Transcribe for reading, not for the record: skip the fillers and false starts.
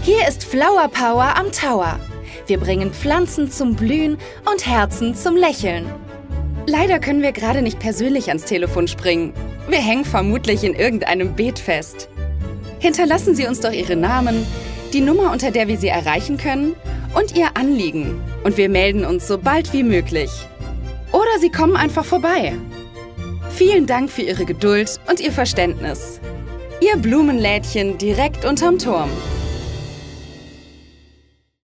Hier ist Flower Power am Tower. Wir bringen Pflanzen zum Blühen und Herzen zum Lächeln. Leider können wir gerade nicht persönlich ans Telefon springen. Wir hängen vermutlich in irgendeinem Beet fest. Hinterlassen Sie uns doch Ihre Namen, die Nummer, unter der wir Sie erreichen können und Ihr Anliegen. Und wir melden uns so bald wie möglich. Oder Sie kommen einfach vorbei. Vielen Dank für Ihre Geduld und Ihr Verständnis. Ihr Blumenlädchen direkt unterm Turm.